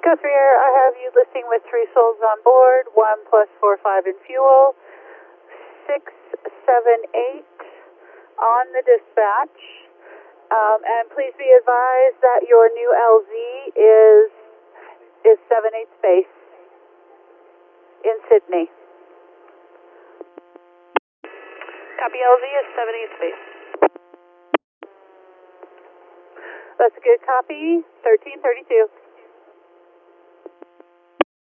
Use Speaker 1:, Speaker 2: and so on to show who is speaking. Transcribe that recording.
Speaker 1: Echo 3 Air, I have you listing with 3 souls on board, 1 plus 4-5 in fuel, 678 on the dispatch. And please be advised that your new LZ is 78 space in Sydney. Copy, LZ is 78 space. That's a good copy, 1332.